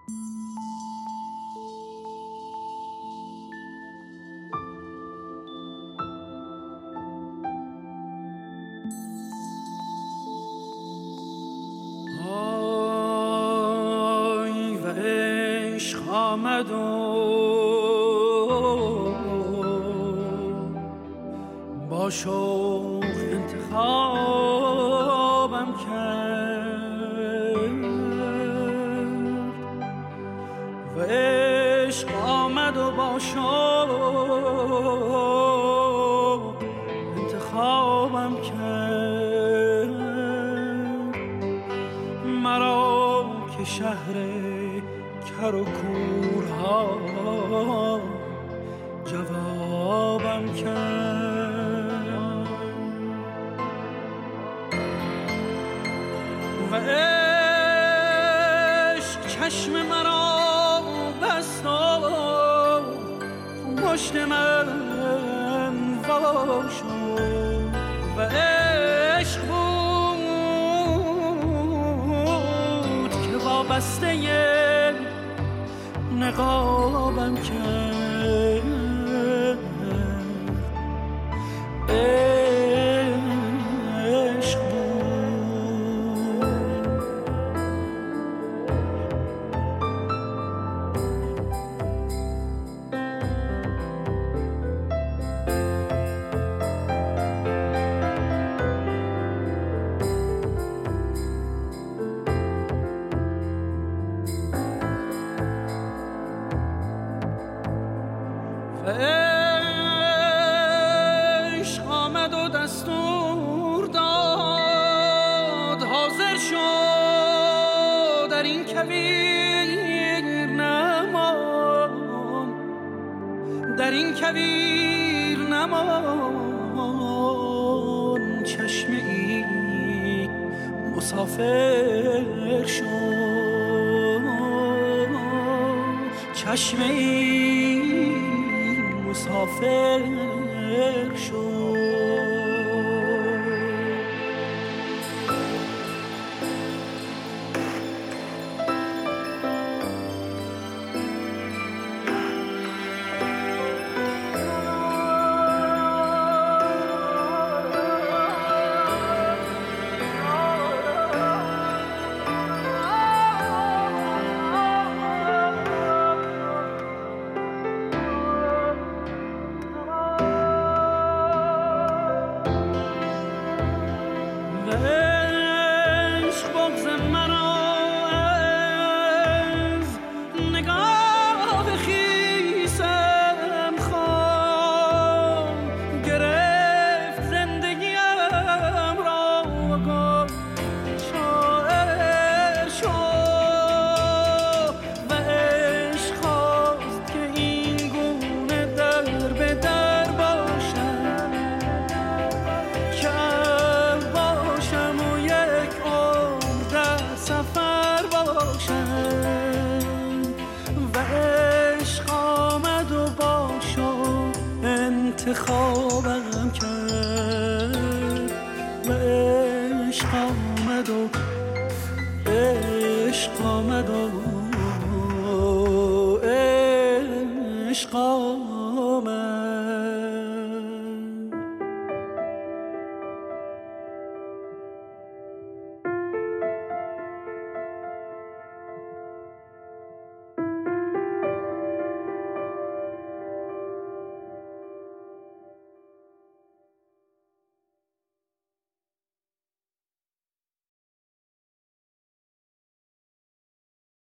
آمد و با شوق انتخابم کرد و عشق آمد و با شوق انتخابم کرد مرا که شهر کر و کورها جوابم کرد و عشق چشم مرا بست و پشت من وا شد و عشق بود که وابسته نقابم کرد عشق عشق آمد و دستور داد حاضر شد در این کویر نمان در این کویر نمان چشم ای مسافر شد چشم ای مسافر شد عشق بغض مرا از نگاه خیسم خواند گرفت زندگیم را و گفت شاعر شو و عشق خواست که این گونه در به در باشم که باشم و یک عمر در سفر باشم و عشق آمد و باشم انتخابم کرد و عشق آمد و عشق آمد و عشق آمد